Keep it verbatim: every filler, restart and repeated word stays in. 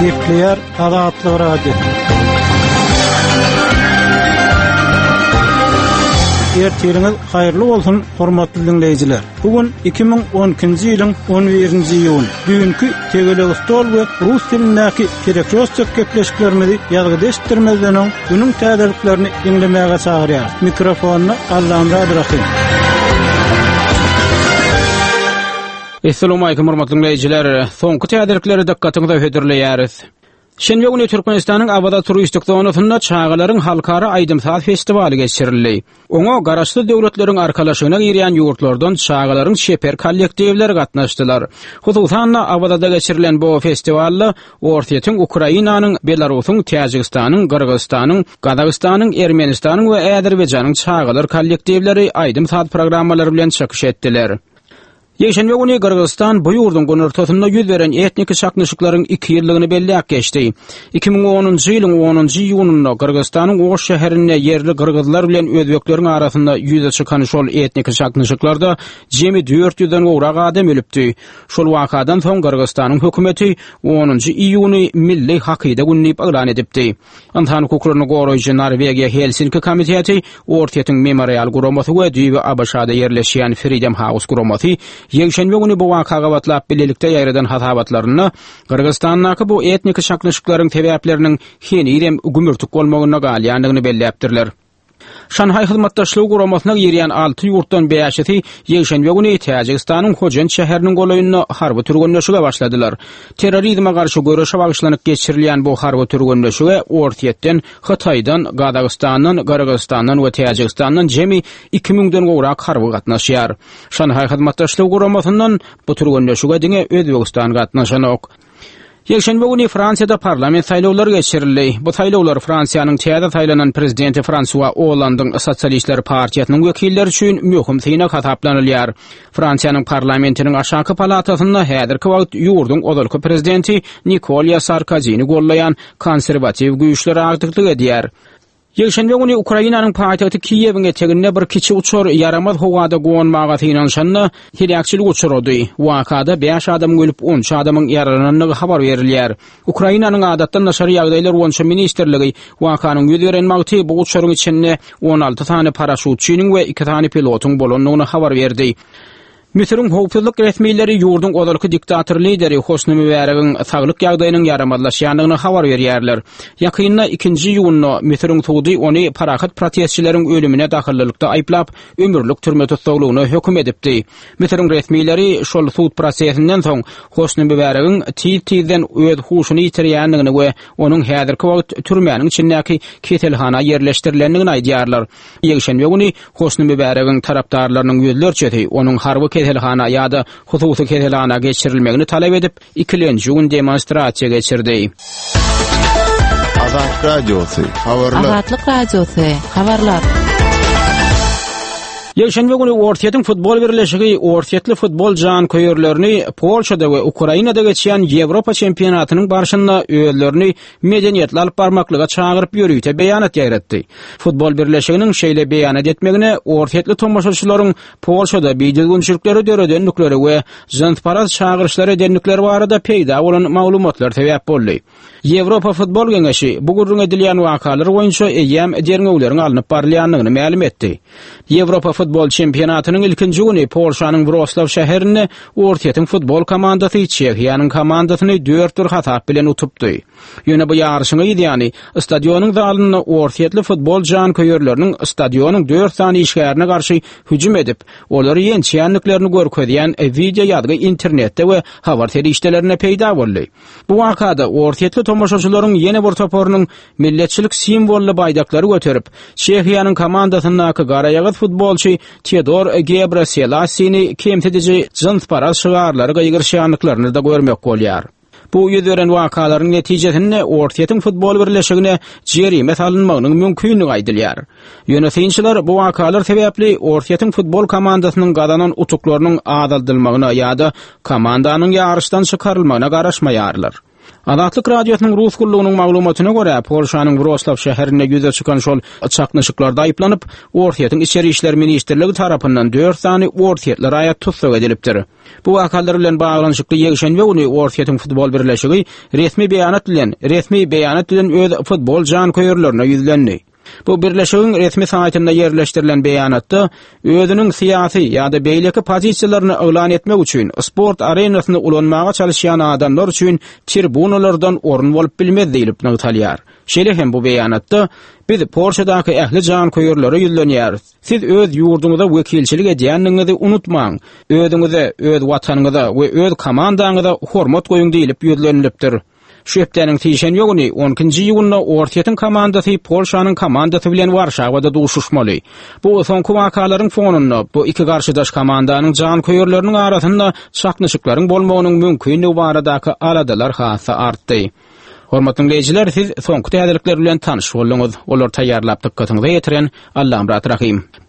Nükleer azatlygy radio. Ertiriniz hayırlı bolsun, hormatly dinleyijiler. Bugün iki ming on ikinji ýylyň on birinji iýuly. Bugünkü Tegeleg stol we rus tilindäki kerekli gepleşiklerimizi ýazgyda eşitdirmezden öň günüň täzeliklerini dinlemäge çagyrýar. Mikrofonu Allam Radrahim. Assalamu alaykum hormatly dinleyijiler. Soňky täzelikleri dikkatiňize höderleýäris. Şenbe günü Türkmenistanyň Abada turistik zonasynda çağalaryň halkara aýdymsaz festivaly geçirildi. Oňa garaşly döwletleriň arkalaşygyna girýän ýurtlardan çağalaryň şeper kollektivleri gatnaşdylar. Hususan Abadada geçirilen bu festivalda Ortaýatyň Ukrainanyň, Belarusyň, Täjikistanyň, Gyrgyzstanyň, Gadagystanyň, Ermenistanyň we Äzerbeýjanyň çağalar kollektivleri aýdymsaz programmalary bilen çykyş etdiler. Ýeşenbe günü Gyrgyzstan bu ýurdun gönürtüsinde ýüz beren etnik şaknyşyklaryň iki ýyllygyny belläp geçdi. iki ming onunji ýylyň onunji iýunynda Gyrgyzstanyň Oş şäherine yerli gyrgyzlar bilen özbekleriň arasynda ýüze çykan şol etnik şaknyşyklarda jemi dört ýüzden gowrak adam ölüpdi. Şol wakadan soň Gyrgyzstanyň hökümeti onunji iýuny milli hakyda günni elan edipdi. Antan hukuklaryny goraýjy Norwegiýa Helsinki komiteti, Ortaýatyň memorial guramasy we Düýbi Abaşada yerleşýän Freedom House guramasy Ýeşenbe günü bu wakaga batlap bilelikde ýaýradan hasabatlaryny Gyrgyzstandaky bu etnik şaknyşyklaryň sebäpleriniň henirem gümürtük bolmagyna galýandygyny belläpdirler. Şanhay hyzmatdaşlygy guramasyna girýän alty ýurtdan beýaşy ýeşenbe günü Täjikistanyň Hojen şäheriniň golaýyna harby türgünleşige başladylar. Terrorizme garşy görüşe bagyşlanyp geçirilýän bu harby türgünleşige Ortaýatdan, Hataýdan, Gadagystanyň, Gyrgyzstanyň we Täjikistanyň jemi iki mingden gowrak harby gatnaşýar. Şanhay hyzmatdaşlygy guramasyndan bu türgünleşige diňe Özbegistan gatnaşan ok. Ýeşenbe günü Fransiýada parlament saýlawlary geçirildi. Bu saýlawlar Fransiýanyň täze saýlanan prezidenti François Hollandyň Sosialistler partiýasynyň wekilleri üçin möhüm synak hasaplanylýar. Fransiýanyň parlamentiniň aşaky palatasynda häzirki wagt ýurdun odalky prezidenti Nicolas Sarkozyny gollaýan konserwatiw güýçler agdyklyk edýär. Ýeşenbe günü Ukrainanyň paýtagty Kiýewiňe teginne bir kiçi uçur yaramaz howada goňmaga synanşanna hilakçylyk uçurdy. Wakada beş adam ölüp on adamyň ýaralananyny habar berilýär. Ukrainanyň adatdan naşary ýagdaýlar boýunça ministerligi wakanyň ýüz beren magty bu uçuryň içinde on alty tane paraşutçynyň we iki tane pilotyň bolanyny habar berdi. Misiriň howpsuzlyk resmiýetleri ýurdun odalky diktator lideri Hosni Mübaregiň saglyk ýagdaýynyň ýaramadlaşýanyny habar berýärler. Ýakynda ikinji iýunda Misiriň sudy ony parahat protestçileriň ölümine dahillykda aýplap ömürlük türme tutulgyny hökm edipdi. Misiriň resmiýetleri şol sud prosesinden soň Hosni Mübaregiň tip-tipden öz huşuny ýitirýändigini we onuň häzirki wagt türmäniň içindäki keselhana ýerleşdirilendigini aýdýarlar. Ýeşenbe günü Hosni Mübaregiň tarapdarlarynyň ýüzlerçeti onuň harby keselhana ýa-da hususy keselhana geçirilmegini talep edip ikilenji gün demonstrasiýa geçirdi. Azat Radiosu, habarlar. Azatlyk Radiosu, habarlar. Ýeşenbe günü Ortaýatyň futbol birleşigi Ortaýatly futbol jan köýerlerini Polşada we Ukrainada geçýän Ýewropa çempionatynyň barşynda özlerini medeniýetli alyp barmaklyga çagyryp ýörüýte beýanat ýaýratdy. Futbol birleşiginiň şeýle beýanat etmegine Ortaýatly tomoşaçylaryň Polşada biýdilgünçilikleri döredendikleri we jantparaz çagyryşlary edendikleri barada peýda bolan maglumatlar sebäp boldy. Ýewropa futbol geňeşi bu gurrun edilýän wakalar boýunça eýem derňegleriň alınıp barlýanlygyny ma'lum etdi. Ýewropa futbol çempionatynyň ilkinji güni Polşanyň Wrocław şäherinde Ortaýatyň futbol komandasy Çekiýanyň komandasyny dört bir hasap bilen utupdy. Ýöne bu ýarşyňa ýa-ni stadionyň zalyny Ortaýatly futbol jan köýerleriniň stadionyň dört sany işgärine garşy hüjüm edip, olary ýençýänliklerini görkezýän video ýa-da internetde we habar terişdelerine peýda boldy. Bu wakada Ortaýatly tomoşaçylaryň ýene bir toporunyň milletçilik simbolly baýdaklary göterip, Çekiýanyň komandasyndaky garaýagy futbolçy Teodor Gebrselassyny kemtedici jantparaz şygarlary gaýgyrşýanlyklaryny da görmek bolýar. Bu ýüz beren wakalaryň netijesinde Ortaýatyň futbol birleşigine jerime salynmagynyň mümkinligi aýdylýar. Ýönetimçiler bu wakalar sebäpli Ortaýatyň futbol komandasynyň gadanan utuklarynyň adaldylmagyna ýa-da komandanyň ýarışdan çykarylmagyna garaşmaýarlar. Adatlyk radiosynyň Rus gullugynyň maglumatyna görä, Polşanyň Wrocław şäherinde ýüze çykan şol çaknışyklarda aýplanyp, Ortiýatyň içeri işler ministrligi tarapyndan dört sany Ortiýatly raýat tutsak edilipdir. Bu wakalar bilen baglanyşykly ýegşenbe güni Ortiýatyň futbol birleşigi resmi beýanat bilen, resmi beýanat bilen öz futbol jankoýerlerine ýüzlendi. Bu birleşigiň resmi saýtynda ýerleşdirilen beýanatda özüniň syýasy ýa-da beýleki pozisiýalaryny öwlan etmek üçin sport arenasyny ulanmaga çalışýan adamlar üçin tribunalardan orun bolup bilmez diýilip nägtalýar. Şeýle hem bu beýanatda biz Polşadaky ähli jankoýerlere ýüzlenýäris. Siz öz ýurduňyzda wekilçilik edýänliňizi unutmaň. Özüňize, öz watanyňyza we öz komandaňyza hormat goýuň diýilip ýüzlenilipdir. Şüpdeniň tişen ýoguny onunçy ýylda Ortiýatyň komandasy Polşanyň komandasy bilen Warşawada duşuşmaly. Bu soňky wakalaryň fonunda bu iki garşydaş komandanyň jankoýerleriniň arasynda çaknışyklaryň bolmagynyň mümkinligi baradaky aladalar hassa artdy. Hormatly dinleyijiler, siz soňky täzelikler bilen tanyş boldyňyz. Olar taýýarlap dykkatyňyza ýetiren Allahym rahim.